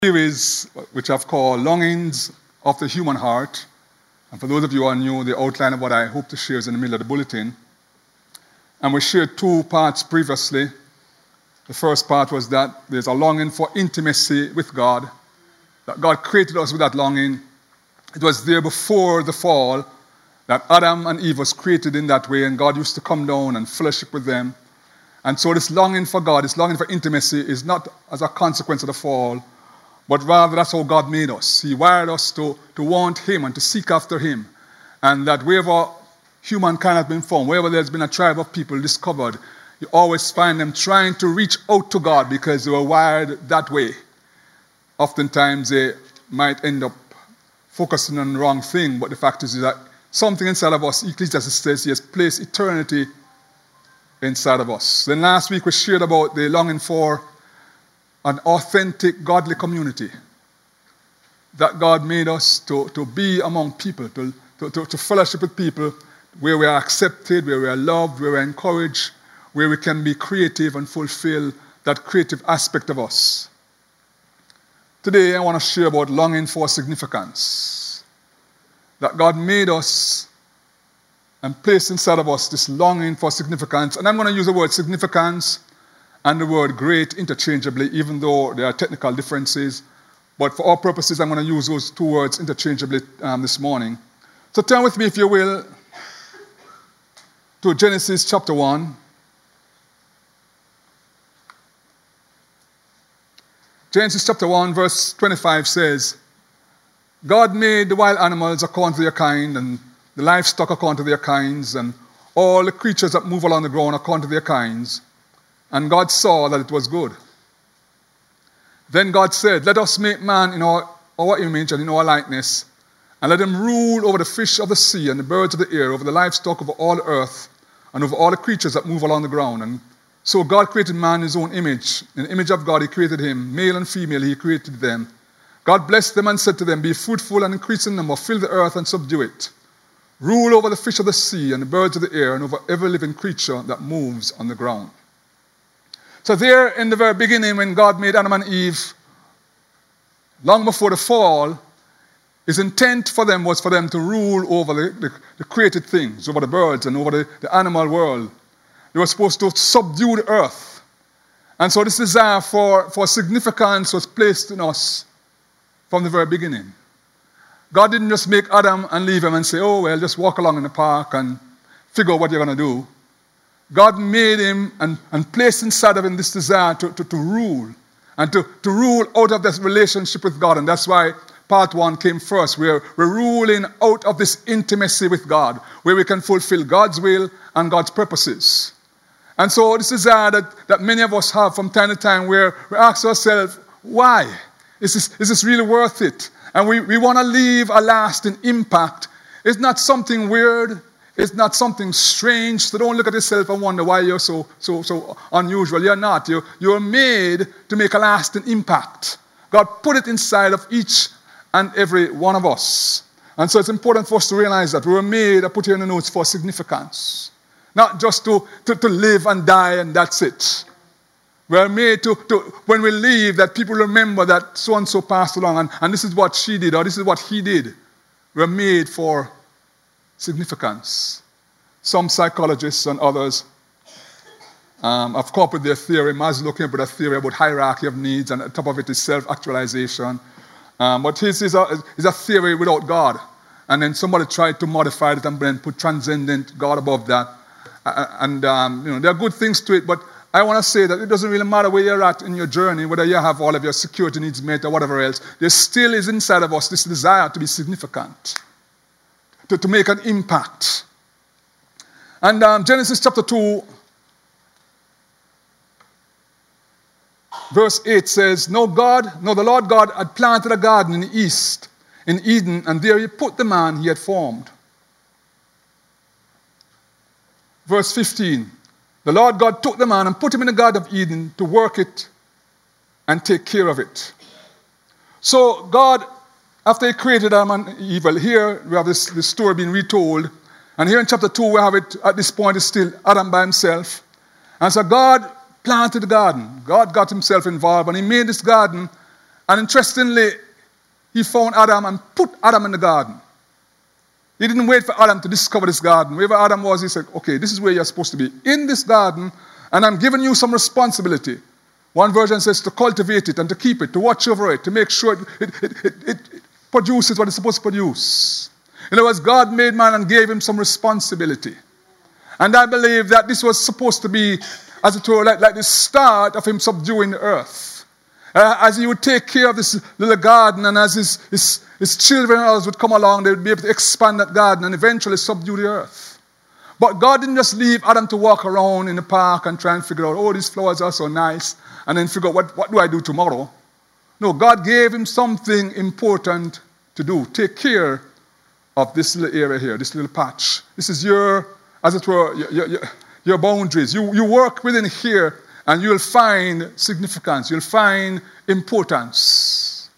Series which I've called Longings of the Human Heart. And for those of you who are new, the outline of what I hope to share is in the middle of the bulletin. And we shared two parts previously. The first part was that there's a longing for intimacy with God, that God created us with that longing. It was there before the fall that Adam and Eve was created in that way, and God used to come down and fellowship with them. And so this longing for God, this longing for intimacy is not as a consequence of the fall, but rather that's how God made us. He wired us to want Him and to seek after Him. And that wherever humankind has been formed, wherever there's been a tribe of people discovered, you always find them trying to reach out to God because they were wired that way. Oftentimes they might end up focusing on the wrong thing, but the fact is that something inside of us, Ecclesiastes says, He has placed eternity inside of us. Then last week we shared about the longing for an authentic, godly community. That God made us to be among people, to fellowship with people where we are accepted, where we are loved, where we are encouraged, where we can be creative and fulfill that creative aspect of us. Today I want to share about longing for significance. That God made us and placed inside of us this longing for significance. And I'm going to use the word significance and the word great interchangeably, even though there are technical differences. But for our purposes, I'm going to use those two words interchangeably this morning. So turn with me, if you will, to Genesis chapter 1. Genesis chapter 1, verse 25 says, God made the wild animals according to their kind, and the livestock according to their kinds, and all the creatures that move along the ground according to their kinds. And God saw that it was good. Then God said, let us make man in our image and in our likeness, and let him rule over the fish of the sea and the birds of the air, over the livestock, over all the earth, and over all the creatures that move along the ground. And so God created man in His own image. In the image of God He created him. Male and female He created them. God blessed them and said to them, be fruitful and increase in number, fill the earth and subdue it. Rule over the fish of the sea and the birds of the air, and over every living creature that moves on the ground. So there in the very beginning, when God made Adam and Eve, long before the fall, His intent for them was for them to rule over the created things, over the birds and over the animal world. They were supposed to subdue the earth. And so this desire for significance was placed in us from the very beginning. God didn't just make Adam and leave him and say, oh, well, just walk along in the park and figure out what you're going to do. God made him and placed inside of him this desire to rule, and to rule out of this relationship with God. And that's why part one came first. We're ruling out of this intimacy with God, where we can fulfill God's will and God's purposes. And so this desire that many of us have from time to time, where we ask ourselves, why? Is this really worth it? And we want to leave a lasting impact. It's not something weird. It's not something strange. So don't look at yourself and wonder why you're so unusual. You're not. You're made to make a lasting impact. God put it inside of each and every one of us. And so it's important for us to realize that we were made, I put here in the notes, for significance. Not just to live and die and that's it. We are made to when we leave, that people remember that so-and-so passed along and this is what she did or this is what he did. We are made for significance. Some psychologists and others have come up with their theory. Maslow came up with a theory about hierarchy of needs, and at the top of it is self-actualization. But his is a theory without God. And then somebody tried to modify it and then put transcendent God above that. There are good things to it, but I want to say that it doesn't really matter where you're at in your journey, whether you have all of your security needs met or whatever else. There still is inside of us this desire to be significant, to make an impact. And Genesis chapter 2, verse 8 says, Now the Lord God had planted a garden in the east, in Eden, and there He put the man He had formed. Verse 15, the Lord God took the man and put him in the Garden of Eden to work it and take care of it. So God, after He created Adam and Eve, here we have this story being retold. And here in chapter 2, we have it at this point, it's still Adam by himself. And so God planted the garden. God got Himself involved and He made this garden And interestingly, he found Adam and put Adam in the garden. He didn't wait for Adam to discover this garden. Wherever Adam was, he said, okay, this is where you're supposed to be, in this garden, and I'm giving you some responsibility. One version says to cultivate it and to keep it, to watch over it, to make sure it produces what it's supposed to produce. In other words, God made man and gave him some responsibility. And I believe that this was supposed to be, as it were, like the start of him subduing the earth. As he would take care of this little garden, and as his children and others would come along, they would be able to expand that garden and eventually subdue the earth. But God didn't just leave Adam to walk around in the park and try and figure out, oh, these flowers are so nice, and then figure out what do I do tomorrow. No, God gave him something important to do. Take care of this little area here, this little patch. This is your, as it were, your boundaries. You work within here, and you'll find significance. You'll find importance.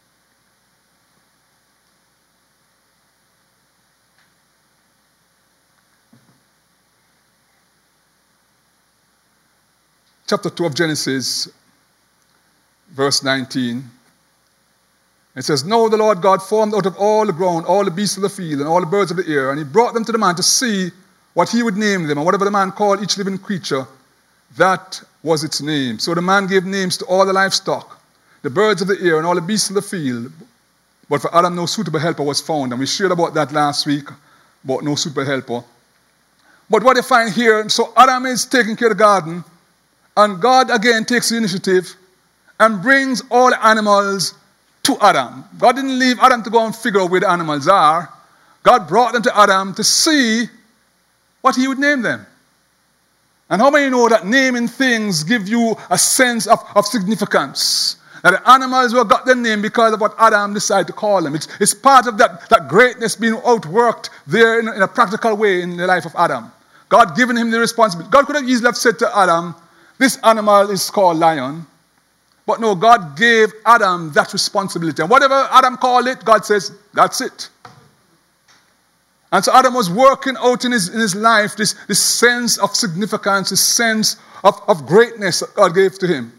Chapter 2 of Genesis, verse 19. It says, now the Lord God formed out of all the ground all the beasts of the field and all the birds of the air, and he brought them to the man to see what he would name them. And whatever the man called each living creature, that was its name. So the man gave names to all the livestock, the birds of the air, and all the beasts of the field. But for Adam, no suitable helper was found. And we shared about that last week, about no suitable helper. But what you find here, so Adam is taking care of the garden, and God again takes the initiative and brings all the animals to Adam. God didn't leave Adam to go and figure out where the animals are. God brought them to Adam to see what he would name them. And how many know that naming things give you a sense of significance? That the animals were got their name because of what Adam decided to call them. It's part of that greatness being outworked there in a practical way in the life of Adam. God giving him the responsibility. God could have easily have said to Adam, this animal is called lion. But no, God gave Adam that responsibility. And whatever Adam called it, God says, that's it. And so Adam was working out in his life this sense of significance, this sense of greatness that God gave to him.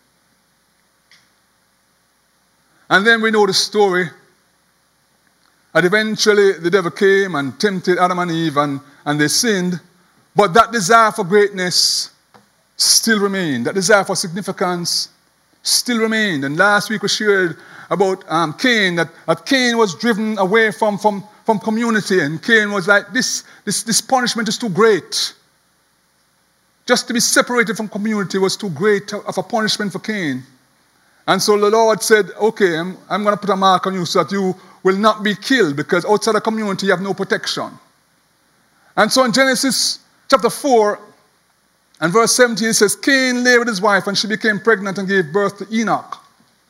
And then we know the story. And eventually the devil came and tempted Adam and Eve and they sinned. But that desire for greatness still remained. That desire for significance still remained. And last week we shared about Cain, that Cain was driven away from community, and Cain was like, this punishment is too great. Just to be separated from community was too great of a punishment for Cain. And so the Lord said, okay, I'm going to put a mark on you so that you will not be killed, because outside the community you have no protection. And so in Genesis chapter 4 and verse 17 it says, Cain lay with his wife and she became pregnant and gave birth to Enoch.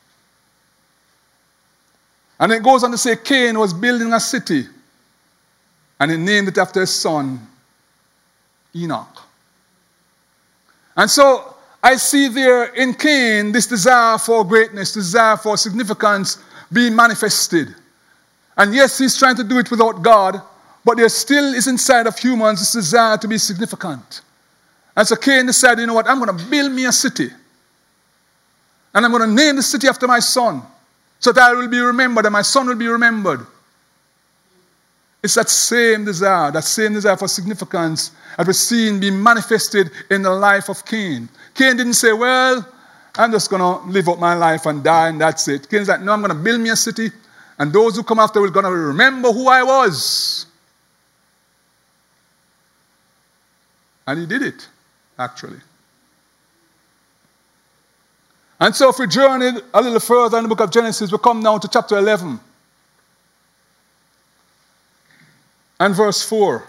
And it goes on to say Cain was building a city, and he named it after his son, Enoch. And so I see there in Cain this desire for greatness, desire for significance being manifested. And yes, he's trying to do it without God, but there still is inside of humans this desire to be significant. And so Cain decided, you know what, I'm going to build me a city. And I'm going to name the city after my son, so that I will be remembered and my son will be remembered. It's that same desire for significance that we're seeing being manifested in the life of Cain. Cain didn't say, well, I'm just going to live out my life and die and that's it. Cain's like, no, I'm going to build me a city, and those who come after will going to remember who I was. And he did it, actually. And so if we journey a little further in the book of Genesis, we come now to chapter 11 and verse 4.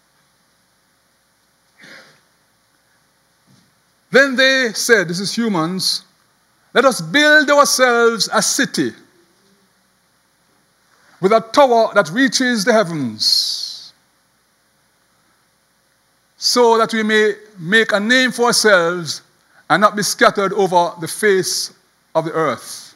Then they said, this is humans, let us build ourselves a city with a tower that reaches the heavens, so that we may make a name for ourselves and not be scattered over the face of the earth.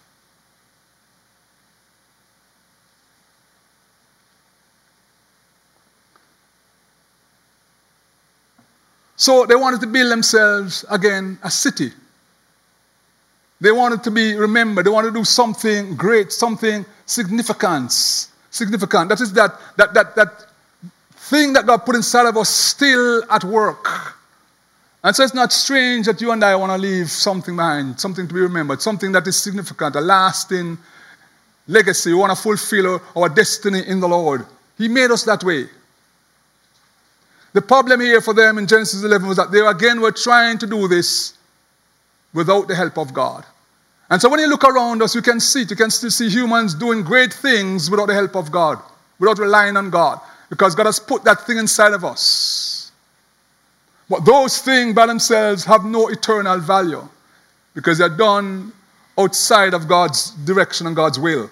So they wanted to build themselves again a city. They wanted to be remembered. They wanted to do something great, something significant. That is that thing that God put inside of us still at work. And so it's not strange that you and I want to leave something behind, something to be remembered, something that is significant, a lasting legacy. We want to fulfill our destiny in the Lord. He made us that way. The problem here for them in Genesis 11 was that they again were trying to do this without the help of God. And so when you look around us, you can see it. You can still see humans doing great things without the help of God, without relying on God, because God has put that thing inside of us. But those things by themselves have no eternal value because they're done outside of God's direction and God's will.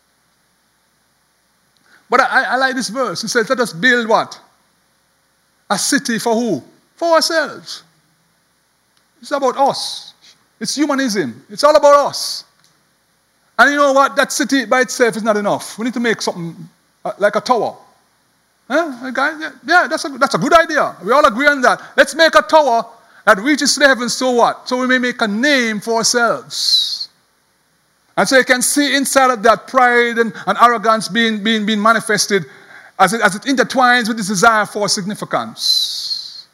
But I like this verse. He says, let us build what? A city for who? For ourselves. It's about us. It's humanism. It's all about us. And you know what? That city by itself is not enough. We need to make something like a tower. Huh? Yeah, that's a good idea. We all agree on that. Let's make a tower that reaches to the heavens, so what? So we may make a name for ourselves. And so you can see inside of that pride and arrogance being manifested as it intertwines with this desire for significance.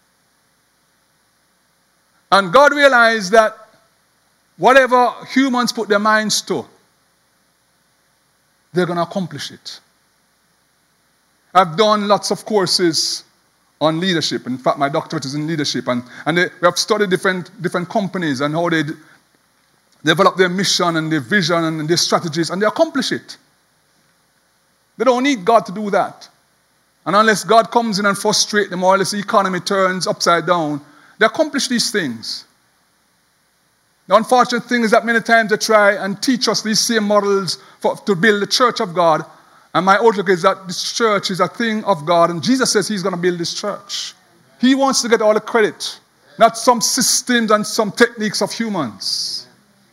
And God realized that whatever humans put their minds to, they're going to accomplish it. I've done lots of courses on leadership. In fact, my doctorate is in leadership. And we have studied different companies and how they develop their mission and their vision and their strategies, and they accomplish it. They don't need God to do that. And unless God comes in and frustrates them, or unless the economy turns upside down, they accomplish these things. The unfortunate thing is that many times they try and teach us these same models to build the church of God. And my outlook is that this church is a thing of God, and Jesus says he's going to build this church. He wants to get all the credit, not some systems and some techniques of humans.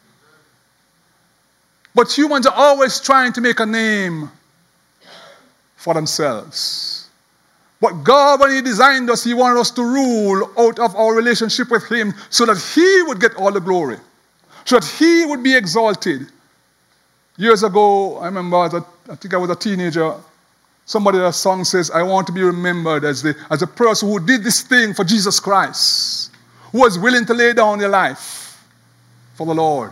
But humans are always trying to make a name for themselves. But God, when he designed us, he wanted us to rule out of our relationship with him so that he would get all the glory, so that he would be exalted. Years ago, I remember, I think I was a teenager, somebody in a song says, I want to be remembered as a person who did this thing for Jesus Christ, who was willing to lay down their life for the Lord.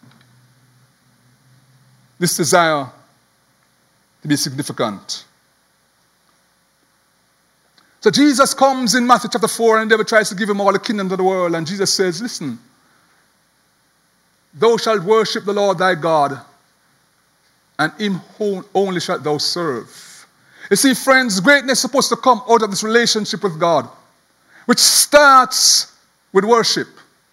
This desire to be significant. So Jesus comes in Matthew chapter 4, and the devil tries to give him all the kingdoms of the world. And Jesus says, listen, thou shalt worship the Lord thy God, and him only shalt thou serve. You see, friends, greatness is supposed to come out of this relationship with God, which starts with worship,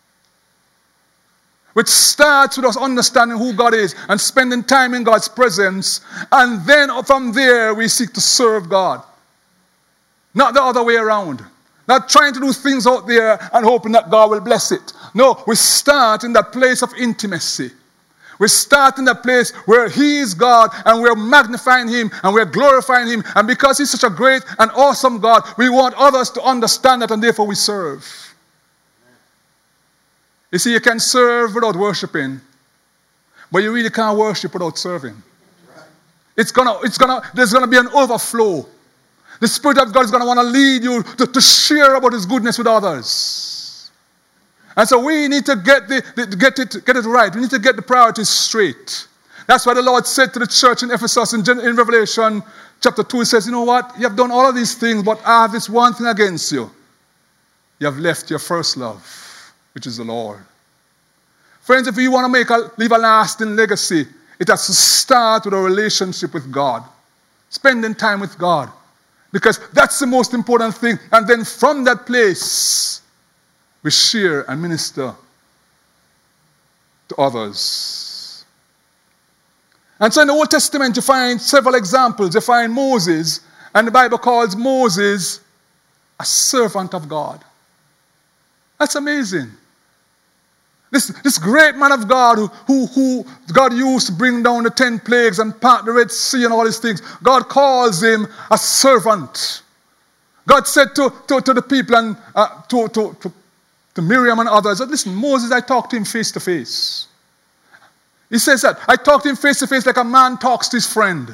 which starts with us understanding who God is and spending time in God's presence, and then from there we seek to serve God. Not the other way around. Not trying to do things out there and hoping that God will bless it. No, we start in that place of intimacy. We start in that place where he is God, and we're magnifying him and we're glorifying him. And because he's such a great and awesome God, we want others to understand that, and therefore we serve. You see, you can serve without worshiping, but you really can't worship without serving. There's gonna be an overflow. The Spirit of God is going to want to lead you to share about his goodness with others. And so we need to get it right. We need to get the priorities straight. That's why the Lord said to the church in Ephesus in Revelation chapter 2, he says, you know what? You have done all of these things, but I have this one thing against you. You have left your first love, which is the Lord. Friends, if you want to leave a lasting legacy, it has to start with a relationship with God. Spending time with God. Because that's the most important thing. And then from that place, we share and minister to others. And so in the Old Testament, you find several examples. You find Moses, and the Bible calls Moses a servant of God. That's amazing. This great man of God who God used to bring down the 10 plagues and part the Red Sea and all these things, God calls him a servant. God said to the people and to to Miriam and others, that listen, Moses, I talked to him face to face. He says that, I talked to him face to face like a man talks to his friend.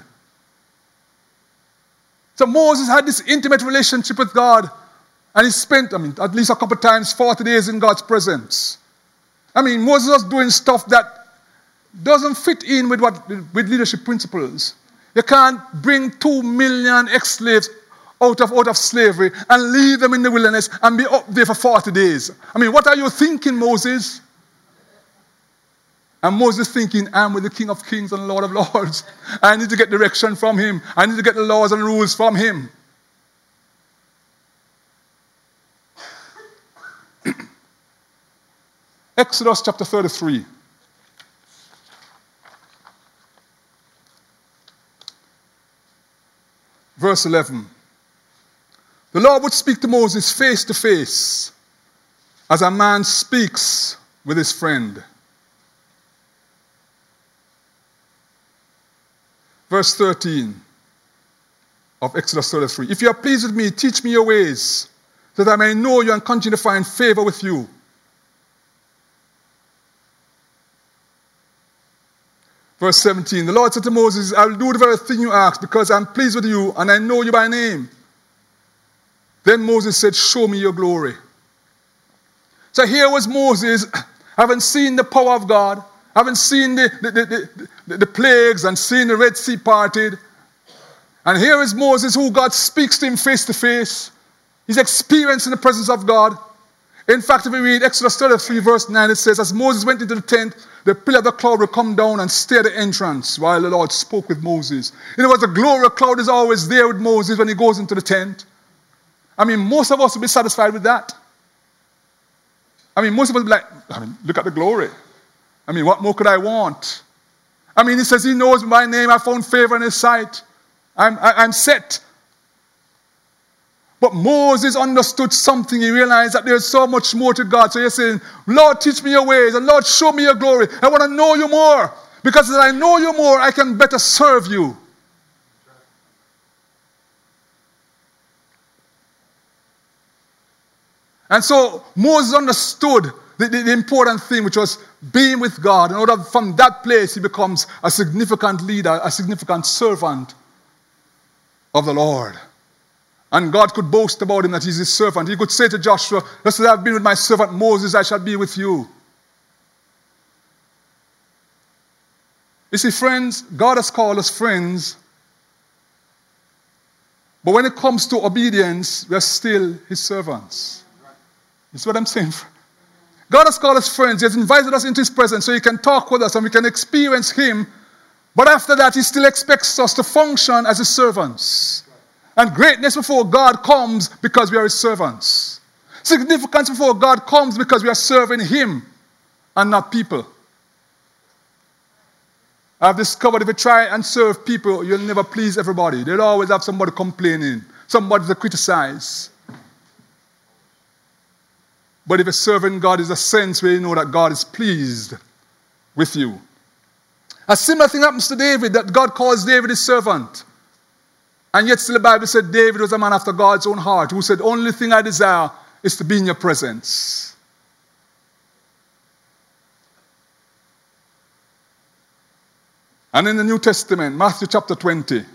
So Moses had this intimate relationship with God, and he spent, at least a couple of times, 40 days in God's presence. Moses was doing stuff that doesn't fit in with leadership principles. You can't bring 2 million ex-slaves out of slavery and leave them in the wilderness and be up there for 40 days. What are you thinking, Moses? And Moses thinking, I'm with the King of Kings and Lord of Lords. I need to get direction from him. I need to get the laws and rules from him. Exodus chapter 33. Verse 11. The Lord would speak to Moses face to face as a man speaks with his friend. Verse 13 of Exodus 33. If you are pleased with me, teach me your ways, so that I may know you and continue to find favor with you. Verse 17. The Lord said to Moses, I will do the very thing you asked, because I am pleased with you and I know you by name. Then Moses said, show me your glory. So here was Moses, having seen the power of God, having seen the plagues and seen the Red Sea parted. And here is Moses, who God speaks to him face to face. He's experiencing the presence of God. In fact, if we read Exodus 33 verse 9, it says, as Moses went into the tent, the pillar of the cloud would come down and stay at the entrance while the Lord spoke with Moses. In other words, the glory of cloud is always there with Moses when he goes into the tent. Most of us would be satisfied with that. Most of us would be like, look at the glory. What more could I want? He says he knows my name. I found favor in his sight. I'm set. But Moses understood something. He realized that there's so much more to God. So he's saying, Lord, teach me your ways. And Lord, show me your glory. I want to know you more. Because as I know you more, I can better serve you. And so Moses understood the important thing, which was being with God. And from that place, he becomes a significant leader, a significant servant of the Lord. And God could boast about him that he's his servant. He could say to Joshua, just as I've been with my servant Moses, I shall be with you. You see, friends, God has called us friends. But when it comes to obedience, we are still his servants. You see what I'm saying? God has called us friends. He has invited us into his presence so he can talk with us and we can experience him. But after that, he still expects us to function as his servants. And greatness before God comes because we are his servants. Significance before God comes because we are serving him and not people. I've discovered if you try and serve people, you'll never please everybody. They'll always have somebody complaining, somebody to criticize. But if you're serving God, is a sense where you know that God is pleased with you. A similar thing happens to David, that God calls David his servant. And yet still the Bible said David was a man after God's own heart, who said, only thing I desire is to be in your presence. And in the New Testament, Matthew chapter 20,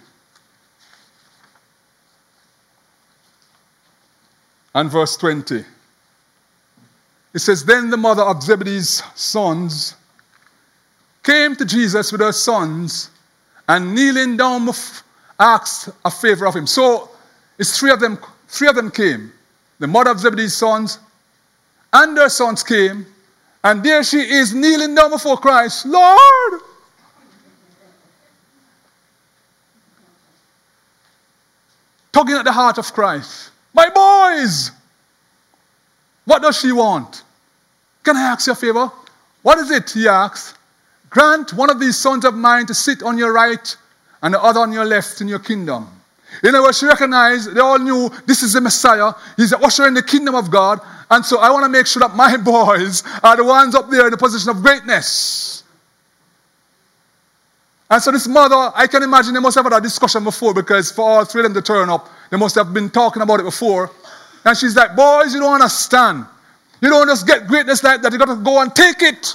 and verse 20, it says, then the mother of Zebedee's sons came to Jesus with her sons, and kneeling down asked a favor of him. So it's three of them came. The mother of Zebedee's sons and their sons came, and there she is kneeling down before Christ. Lord! Tugging at the heart of Christ. My boys! What does she want? Can I ask you a favor? What is it, he asks? Grant one of these sons of mine to sit on your right and the other on your left in your kingdom. In other words, she recognized, they all knew this is the Messiah. He's the usher in the kingdom of God. And so I want to make sure that my boys are the ones up there in the position of greatness. And so this mother, I can imagine they must have had a discussion before, because for all three of them to turn up, they must have been talking about it before. And she's like, boys, you don't understand. You don't just get greatness like that. You got to go and take it.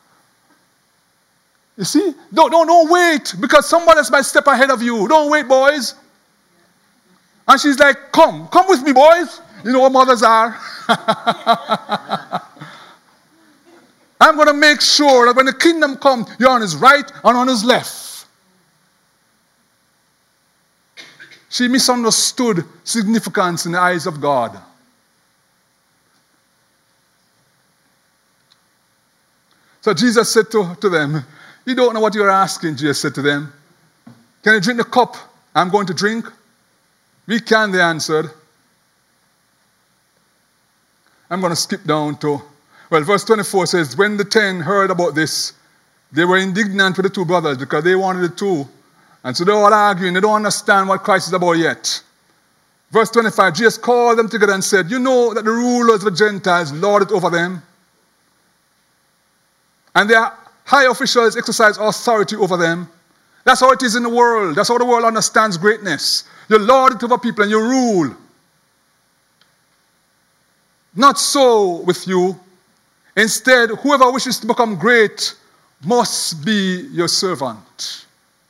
You see? Don't wait, because someone else might step ahead of you. Don't wait, boys. And she's like, come with me, boys. You know what mothers are. I'm going to make sure that when the kingdom comes, you're on his right and on his left. She misunderstood significance in the eyes of God. So Jesus said to them, you don't know what you're asking, Jesus said to them. Can you drink the cup I'm going to drink? We can, they answered. I'm going to skip down to, verse 24 says, when the 10 heard about this, they were indignant with the two brothers because they wanted it too. And so they're all arguing. They don't understand what Christ is about yet. Verse 25, Jesus called them together and said, you know that the rulers of the Gentiles lord it over them, and their high officials exercise authority over them. That's how it is in the world. That's how the world understands greatness. You lord it over people and you rule. Not so with you. Instead, whoever wishes to become great must be your servant.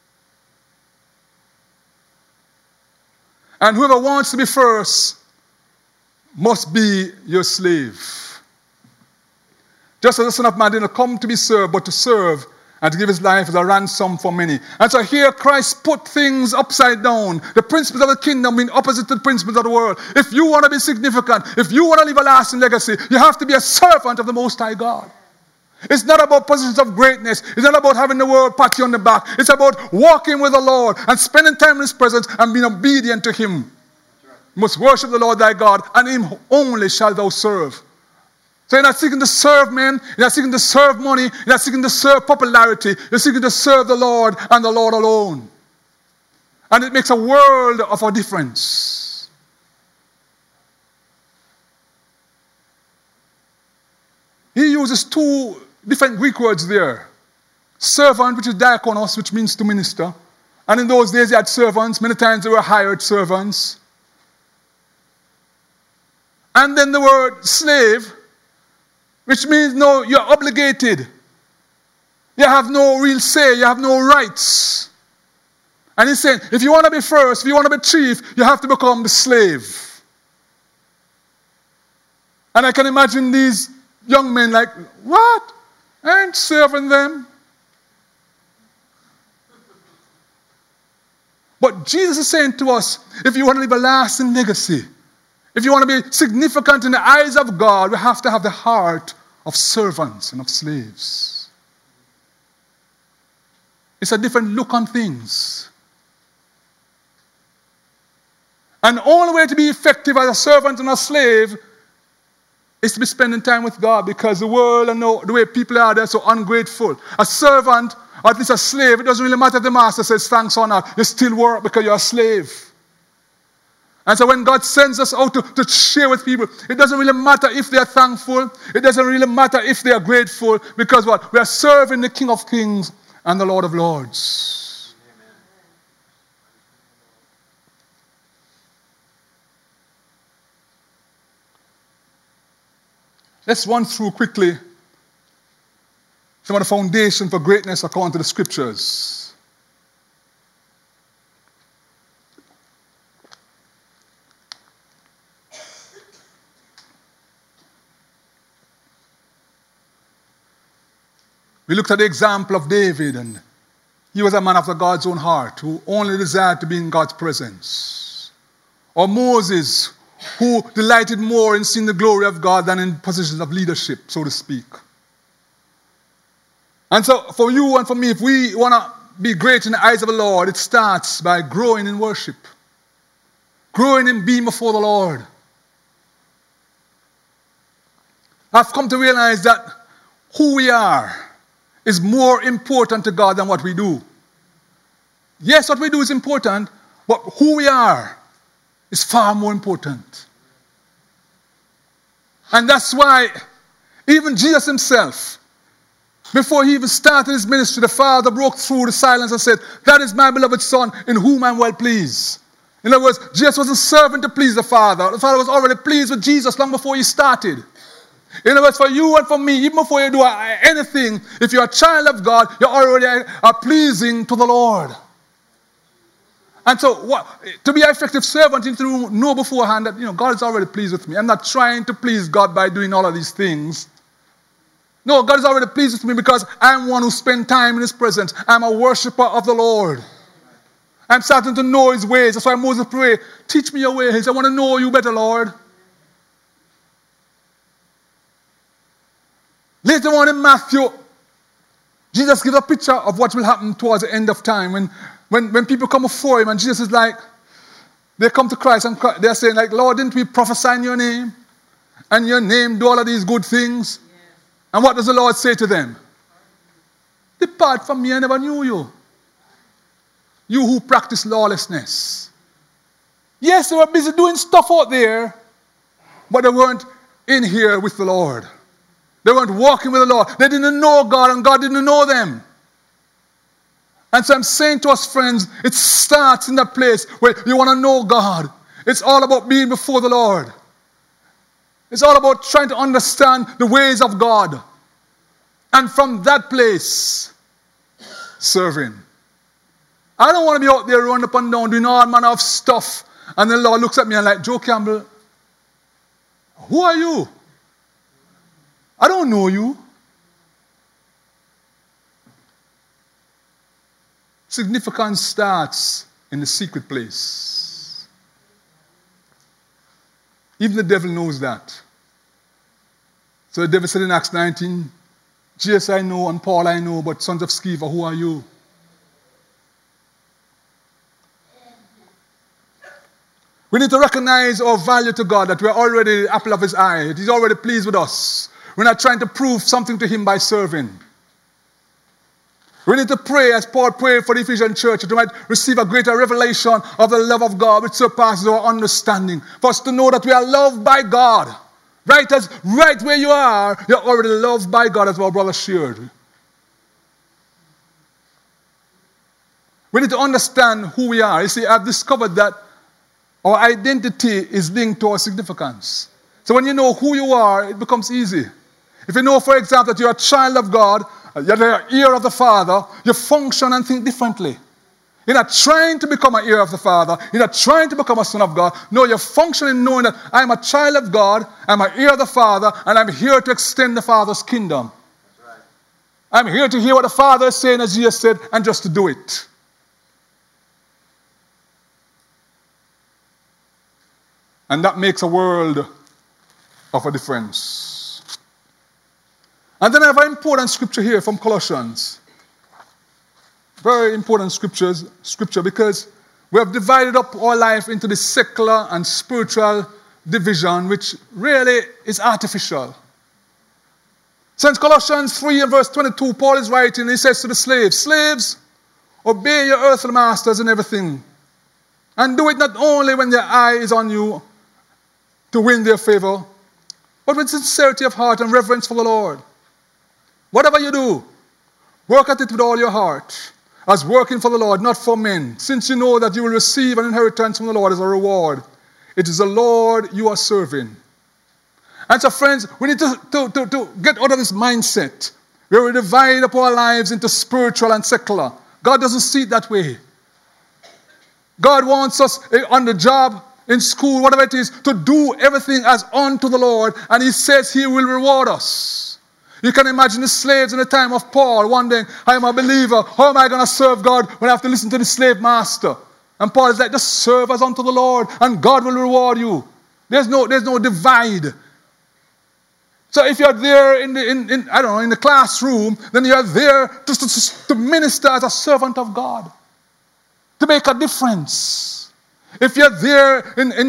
And whoever wants to be first must be your slave. Just as the Son of Man did not come to be served, but to serve and to give his life as a ransom for many. And so here Christ put things upside down. The principles of the kingdom being opposite to the principles of the world. If you want to be significant, if you want to leave a lasting legacy, you have to be a servant of the Most High God. It's not about positions of greatness. It's not about having the world pat you on the back. It's about walking with the Lord and spending time in his presence and being obedient to him. You must worship the Lord thy God, and him only shalt thou serve. So you're not seeking to serve men, you're not seeking to serve money, you're not seeking to serve popularity, you're seeking to serve the Lord and the Lord alone. And it makes a world of a difference. He uses two different Greek words there. Servant, which is diakonos, which means to minister. And in those days they had servants, many times they were hired servants. And then the word slave, which means no, you're obligated. You have no real say, you have no rights. And he's saying, if you want to be first, if you want to be chief, you have to become the slave. And I can imagine these young men like, what? I ain't serving them. But Jesus is saying to us, if you want to leave a lasting legacy, if you want to be significant in the eyes of God, we have to have the heart of servants and of slaves. It's a different look on things. And the only way to be effective as a servant and a slave is to be spending time with God, because the world and the way people are, they're so ungrateful. A servant, or at least a slave, it doesn't really matter if the master says thanks or not. You still work because you're a slave. And so when God sends us out to share with people, it doesn't really matter if they're thankful. It doesn't really matter if they're grateful. Because what? We are serving the King of Kings and the Lord of Lords. Amen. Let's run through quickly some of the foundation for greatness according to the scriptures. We looked at the example of David, and he was a man after God's own heart who only desired to be in God's presence. Or Moses, who delighted more in seeing the glory of God than in positions of leadership, so to speak. And so for you and for me, if we want to be great in the eyes of the Lord, it starts by growing in worship. Growing in being before the Lord. I've come to realize that who we are is more important to God than what we do. Yes, what we do is important, but who we are is far more important. And that's why even Jesus himself, before he even started his ministry, the Father broke through the silence and said, that is my beloved Son in whom I'm well pleased. In other words, Jesus wasn't serving to please the Father. The Father was already pleased with Jesus long before he started. In other words, for you and for me, even before you do anything, if you're a child of God, you already are pleasing to the Lord. And so, to be an effective servant, you need to know beforehand that, God is already pleased with me. I'm not trying to please God by doing all of these things. No, God is already pleased with me because I'm one who spends time in His presence. I'm a worshiper of the Lord. I'm starting to know His ways. That's why Moses prayed, teach me your ways. I want to know you better, Lord. Later on in Matthew, Jesus gives a picture of what will happen towards the end of time. When people come before Him and Jesus is like, they come to Christ and they're saying like, Lord, didn't we prophesy in your name? And your name do all of these good things? Yes. And what does the Lord say to them? Depart from me, I never knew you. You who practice lawlessness. Yes, they were busy doing stuff out there, but they weren't in here with the Lord. They weren't walking with the Lord. They didn't know God, and God didn't know them. And so I'm saying to us, friends, it starts in that place where you want to know God. It's all about being before the Lord. It's all about trying to understand the ways of God. And from that place, serving. I don't want to be out there running up and down doing all manner of stuff. And the Lord looks at me and like, Joe Campbell, who are you? I don't know you. Significance starts in the secret place. Even the devil knows that. So the devil said in Acts 19, Jesus I know and Paul I know, but sons of Sceva, who are you? We need to recognize our value to God, that we're already the apple of His eye. That He's already pleased with us. We're not trying to prove something to Him by serving. We need to pray as Paul prayed for the Ephesian church, that we might receive a greater revelation of the love of God which surpasses our understanding. For us to know that we are loved by God. Right where you are, you're already loved by God, as our brother shared. We need to understand who we are. You see, I've discovered that our identity is linked to our significance. So when you know who you are, it becomes easy. If you know, for example, that you're a child of God, you're the ear of the Father, you function and think differently. You're not trying to become an ear of the Father. You're not trying to become a son of God. No, you're functioning knowing that I'm a child of God, I'm an ear of the Father, and I'm here to extend the Father's kingdom. That's right. I'm here to hear what the Father is saying, as Jesus said, and just to do it. And that makes a world of a difference. And then I have an important scripture here from Colossians. Very important scripture, because we have divided up our life into the secular and spiritual division, which really is artificial. So in Colossians 3 and verse 22, Paul is writing, he says to the slaves, Slaves, obey your earthly masters in everything. And do it not only when their eye is on you to win their favor, but with sincerity of heart and reverence for the Lord. Whatever you do, work at it with all your heart, as working for the Lord, not for men, since you know that you will receive an inheritance from the Lord as a reward. It is the Lord you are serving. And so, friends, we need to get out of this mindset where we divide up our lives into spiritual and secular. God doesn't see it that way. God wants us on the job, in school, whatever it is, to do everything as unto the Lord, and He says He will reward us. You can imagine the slaves in the time of Paul wondering, I am a believer, how am I going to serve God when I have to listen to the slave master? And Paul is like, just serve as unto the Lord, and God will reward you. There's no divide. So if you're there in the classroom, then you're there to minister as a servant of God, to make a difference. If you're there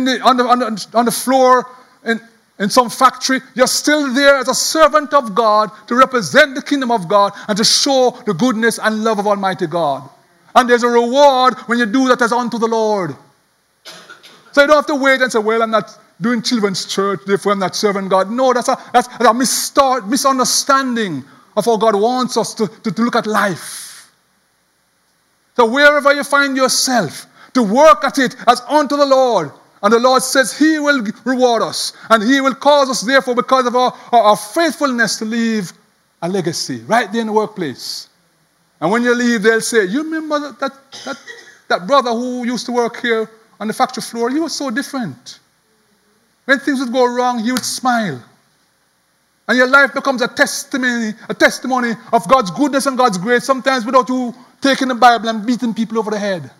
on the floor in some factory, you're still there as a servant of God to represent the kingdom of God and to show the goodness and love of Almighty God. And there's a reward when you do that as unto the Lord. So you don't have to wait and say, well, I'm not doing children's church, therefore I'm not serving God. No, that's a misunderstanding of how God wants us to look at life. So wherever you find yourself, to work at it as unto the Lord, And the Lord says He will reward us. And He will cause us, therefore, because of our faithfulness, to leave a legacy right there in the workplace. And when you leave, they'll say, you remember that brother who used to work here on the factory floor? He was so different. When things would go wrong, he would smile. And your life becomes a testimony of God's goodness and God's grace, sometimes without you taking the Bible and beating people over the head.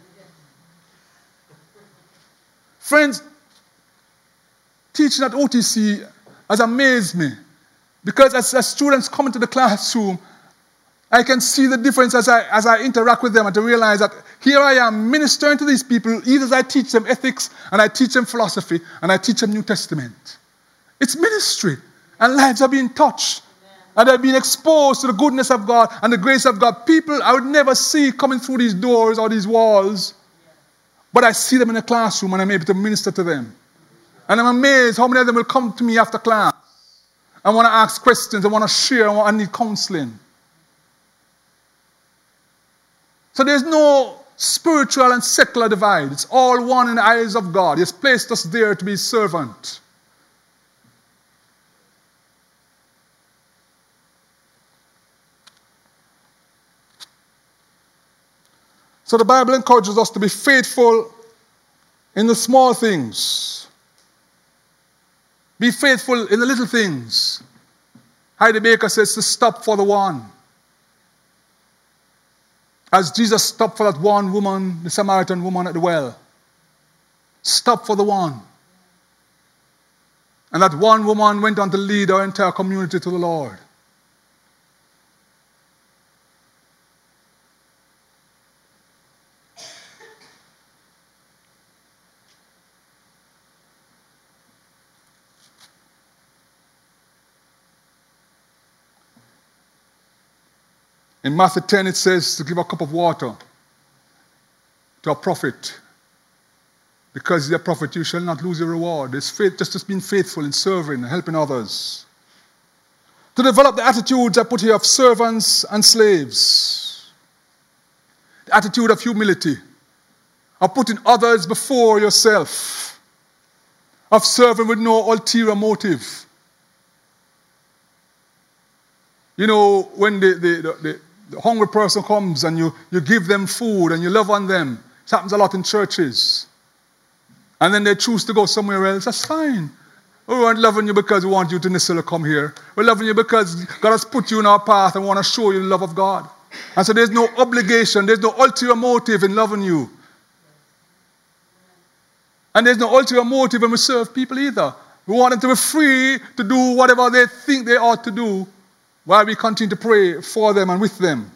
Friends, teaching at OTC has amazed me. Because as students come into the classroom, I can see the difference as I interact with them, and to realize that here I am ministering to these people, either as I teach them ethics, and I teach them philosophy, and I teach them New Testament. It's ministry, and lives are being touched, and they're being exposed to the goodness of God and the grace of God. People I would never see coming through these doors or these walls, but I see them in the classroom, and I'm able to minister to them. And I'm amazed how many of them will come to me after class and want to ask questions, and want to share, and need counseling. So there's no spiritual and secular divide. It's all one in the eyes of God. He has placed us there to be His servant. So the Bible encourages us to be faithful in the small things. Be faithful in the little things. Heidi Baker says to stop for the one. As Jesus stopped for that one woman, the Samaritan woman at the well. Stop for the one. And that one woman went on to lead our entire community to the Lord. In Matthew 10 it says to give a cup of water to a prophet. Because you're a prophet, you shall not lose your reward. It's faith, just being faithful in serving and helping others. To develop the attitudes I put here of servants and slaves. The attitude of humility. Of putting others before yourself. Of serving with no ulterior motive. You know, when the hungry person comes and you give them food and you love on them. It happens a lot in churches. And then they choose to go somewhere else. That's fine. We aren't loving you because we want you to necessarily come here. We're loving you because God has put you in our path and we want to show you the love of God. And so there's no obligation, there's no ulterior motive in loving you. And there's no ulterior motive when we serve people either. We want them to be free to do whatever they think they ought to do, while we continue to pray for them and with them.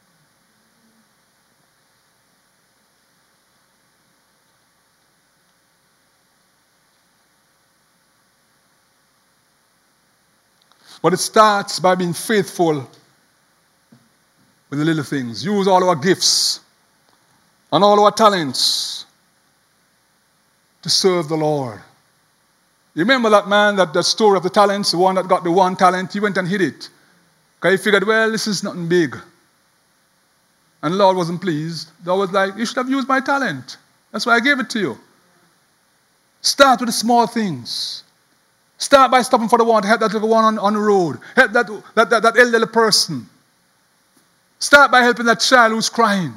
But it starts by being faithful with the little things. Use all our gifts and all our talents to serve the Lord. You remember that man, that story of the talents, the one that got the one talent, he went and hid it. Because he figured, well, this is nothing big. And the Lord wasn't pleased. The Lord was like, you should have used my talent. That's why I gave it to you. Start with the small things. Start by stopping for the one to help that little one on the road. Help that elderly person. Start by helping that child who's crying.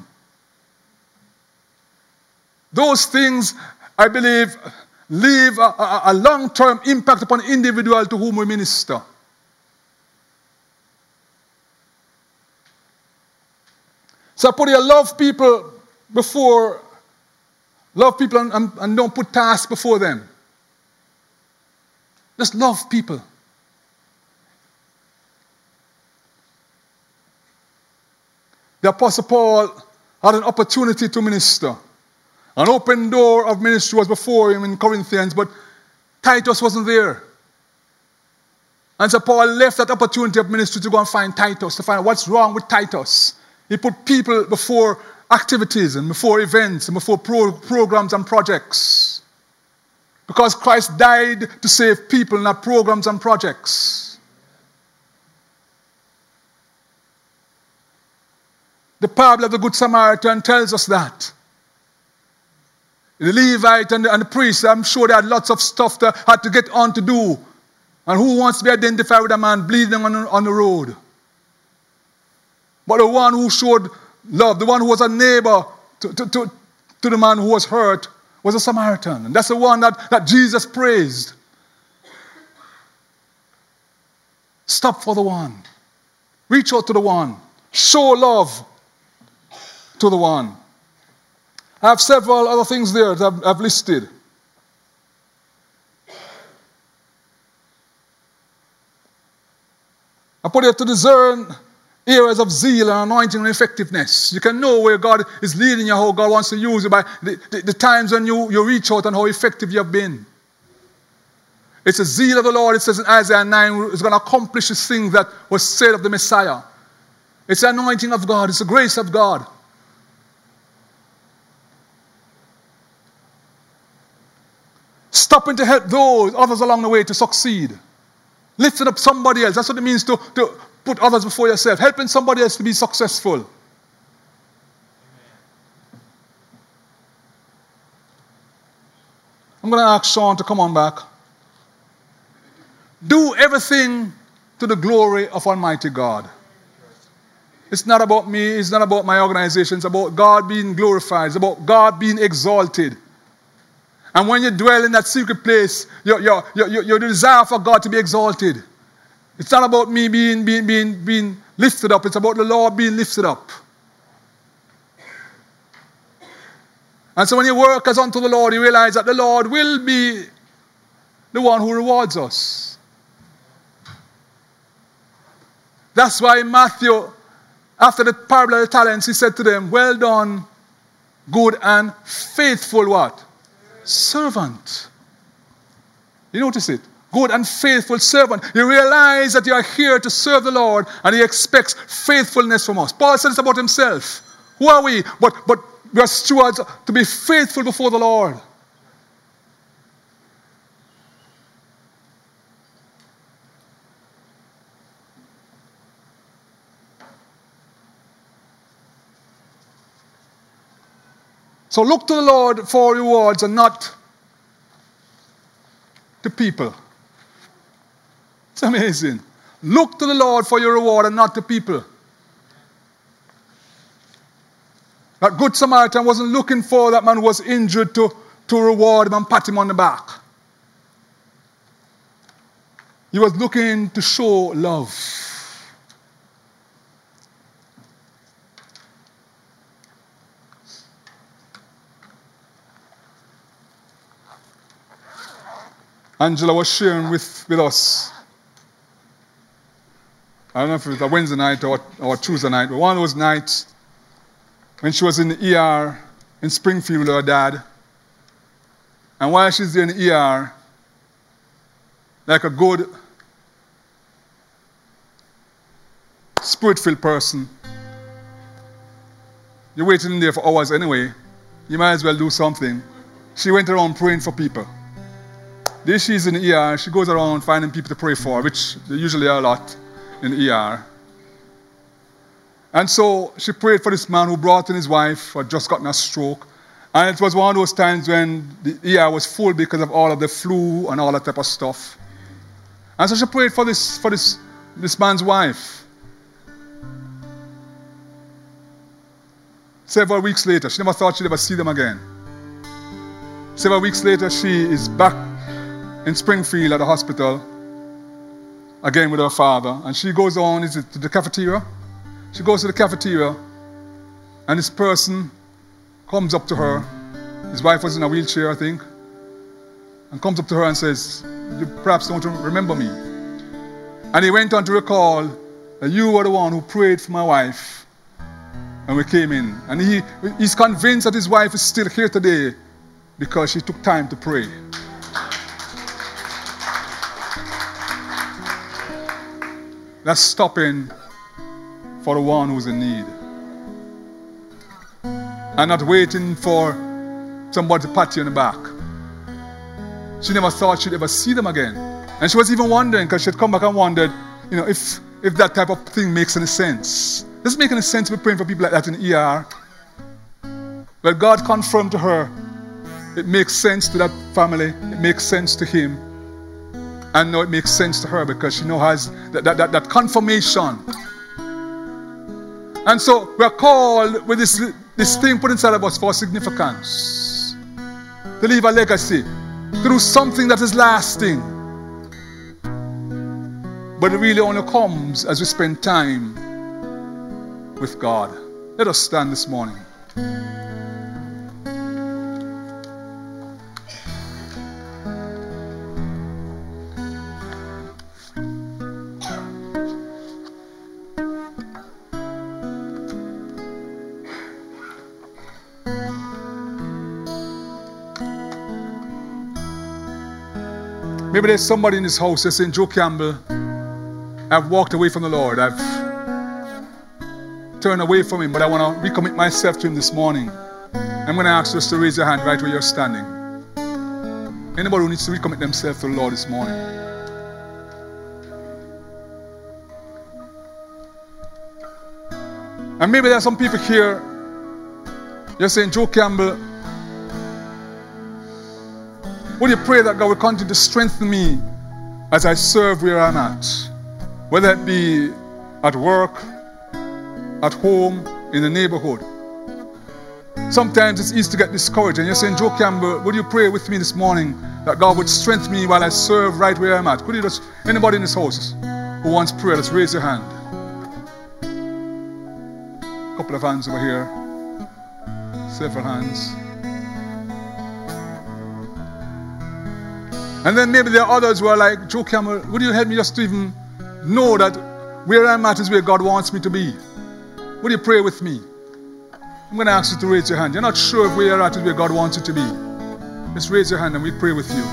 Those things, I believe, leave a long-term impact upon the individual to whom we minister. So I put here, love people and don't put tasks before them. Just love people. The Apostle Paul had an opportunity to minister. An open door of ministry was before him in Corinthians, but Titus wasn't there. And so Paul left that opportunity of ministry to go and find Titus, to find out what's wrong with Titus. He put people before activities and before events and before programs and projects. Because Christ died to save people, not programs and projects. The parable of the Good Samaritan tells us that. The Levite and the priest, I'm sure they had lots of stuff they had to get on to do. And who wants to be identified with a man bleeding on the road? But the one who showed love, the one who was a neighbor to the man who was hurt, was a Samaritan. And that's the one that Jesus praised. Stop for the one. Reach out to the one. Show love to the one. I have several other things there that I've listed. I put it to discern areas of zeal and anointing and effectiveness. You can know where God is leading you, how God wants to use you by the times when you reach out and how effective you have been. It's the zeal of the Lord, it says in Isaiah 9, is going to accomplish the thing that was said of the Messiah. It's the anointing of God, it's the grace of God. Stopping to help those others along the way to succeed. Lifting up somebody else. That's what it means to put others before yourself. Helping somebody else to be successful. I'm going to ask Sean to come on back. Do everything to the glory of Almighty God. It's not about me. It's not about my organization. It's about God being glorified. It's about God being exalted. And when you dwell in that secret place, your desire for God to be exalted. It's not about me being lifted up. It's about the Lord being lifted up. And so when you work as unto the Lord, you realize that the Lord will be the one who rewards us. That's why Matthew, after the parable of the talents, he said to them, well done, good and faithful what? Servant. You notice it? Good and faithful servant. You realize that you are here to serve the Lord and He expects faithfulness from us. Paul said this about himself. Who are we? But we are stewards to be faithful before the Lord. So look to the Lord for rewards and not to people. It's amazing. Look to the Lord for your reward and not to people. That good Samaritan wasn't looking for that man who was injured to reward him and pat him on the back. He was looking to show love. Angela was sharing with us. I don't know if it was a Wednesday night or Tuesday night, but one of those nights when she was in the ER in Springfield with her dad. And while she's there in the ER, like a good spirit-filled person, you're waiting in there for hours anyway. You might as well do something. She went around praying for people. There she's in the ER, she goes around finding people to pray for, which there usually are a lot in the ER. And so she prayed for this man who brought in his wife who had just gotten a stroke. And it was one of those times when the ER was full because of all of the flu and all that type of stuff. And so she prayed for this man's wife. Several weeks later, she never thought she'd ever see them again. Several weeks later, she is back in Springfield at the hospital, again with her father. And she goes on to the cafeteria. She goes to the cafeteria, and this person comes up to her. His wife was in a wheelchair, I think, and comes up to her and says, you perhaps don't remember me. And he went on to recall that you were the one who prayed for my wife when we came in. And he's convinced that his wife is still here today because she took time to pray. That's stopping for the one who's in need. And not waiting for somebody to pat you on the back. She never thought she'd ever see them again. And she was even wondering, because she had come back and wondered, if that type of thing makes any sense. Does it make any sense to be praying for people like that in the ER? Well, God confirmed to her it makes sense to that family. It makes sense to him. And now it makes sense to her because she now has that confirmation. And so we're called with this thing put inside of us for significance. To leave a legacy. To do something that is lasting. But it really only comes as we spend time with God. Let us stand this morning. Maybe there's somebody in this house that's saying, Joe Campbell, I've walked away from the Lord. I've turned away from Him, but I want to recommit myself to Him this morning. I'm going to ask us to raise your hand right where you're standing. Anybody who needs to recommit themselves to the Lord this morning? And maybe there are some people here, you're saying, Joe Campbell, would you pray that God will continue to strengthen me as I serve where I'm at? Whether it be at work, at home, in the neighborhood. Sometimes it's easy to get discouraged. And you're saying, Joe Campbell, would you pray with me this morning that God would strengthen me while I serve right where I'm at? Could you just, anybody in this house who wants prayer, let's raise your hand. A couple of hands over here. Several hands. And then maybe there are others who are like, Joe Campbell, would you help me just to even know that where I'm at is where God wants me to be? Would you pray with me? I'm going to ask you to raise your hand. You're not sure if where you're at is where God wants you to be. Just raise your hand and we pray with you.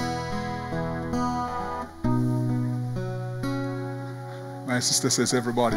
My sister says everybody.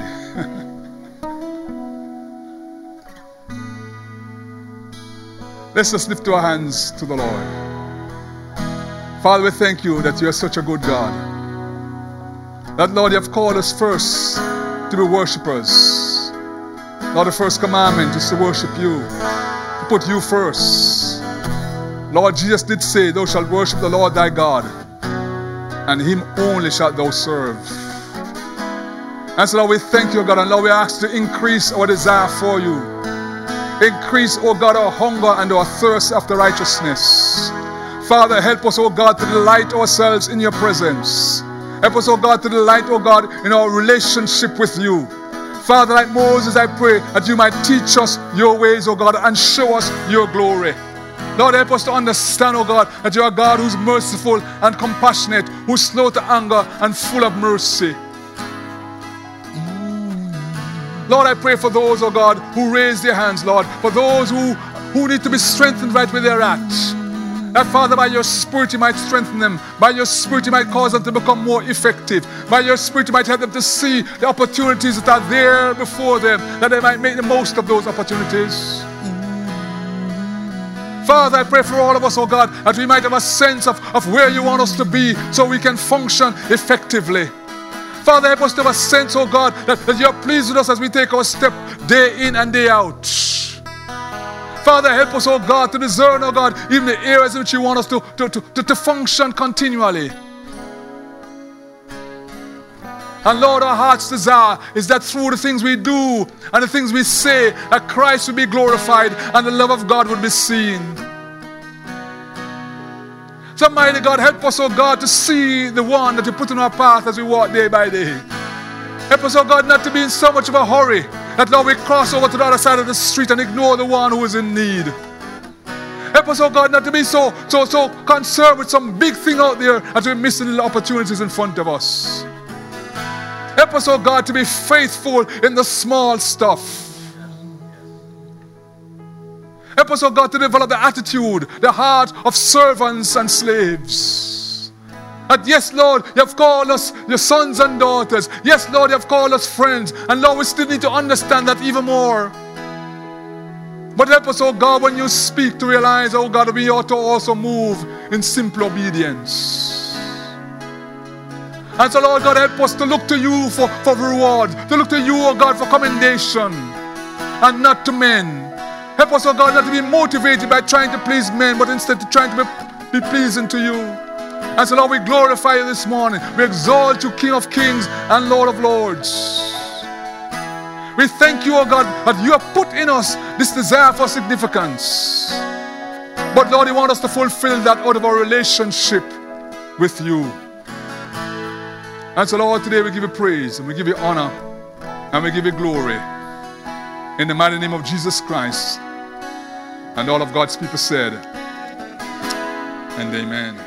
Let's just lift our hands to the Lord. Father, we thank you that you are such a good God. That, Lord, you have called us first to be worshipers. Lord, the first commandment is to worship you, to put you first. Lord, Jesus did say, thou shalt worship the Lord thy God, and him only shalt thou serve. And so, Lord, we thank you, God, and Lord, we ask to increase our desire for you. Increase, oh God, our hunger and our thirst after righteousness. Father, help us, oh God, to delight ourselves in your presence. Help us, oh God, to delight, oh God, in our relationship with you. Father, like Moses, I pray that you might teach us your ways, oh God, and show us your glory. Lord, help us to understand, oh God, that you are God who's merciful and compassionate, who's slow to anger and full of mercy. Lord, I pray for those, oh God, who raise their hands, Lord, for those who need to be strengthened right where they're at. That, Father, by your Spirit you might strengthen them. By your Spirit you might cause them to become more effective. By your Spirit you might help them to see the opportunities that are there before them, that they might make the most of those opportunities. Father, I pray for all of us, oh God, that we might have a sense of where you want us to be so we can function effectively. Father, help us to have a sense, oh God, that you're pleased with us as we take our step day in and day out. Father, help us, oh God, to discern, oh God, even the areas in which you want us to function continually. And Lord, our heart's desire is that through the things we do and the things we say, that Christ will be glorified and the love of God will be seen. So, mighty God, help us, oh God, to see the one that you put in our path as we walk day by day. Help us, oh God, not to be in so much of a hurry that, Lord, we cross over to the other side of the street and ignore the one who is in need. Help us, oh God, not to be so concerned with some big thing out there as we miss the little opportunities in front of us. Help us, oh God, to be faithful in the small stuff. Help us, oh God, to develop the attitude, the heart of servants and slaves. That yes, Lord, you have called us your sons and daughters. Yes, Lord, you have called us friends. And Lord, we still need to understand that even more. But help us, oh God, when you speak to realize, oh God, we ought to also move in simple obedience. And so, Lord God, help us to look to you for reward. To look to you, oh God, for commendation. And not to men. Help us, oh God, not to be motivated by trying to please men, but instead to trying to be pleasing to you. And so, Lord, we glorify you this morning. We exalt you, King of Kings and Lord of Lords. We thank you, oh God, that you have put in us this desire for significance. But Lord, you want us to fulfill that out of our relationship with you. And so, Lord, today we give you praise and we give you honor and we give you glory. In the mighty name of Jesus Christ. And all of God's people said, and amen.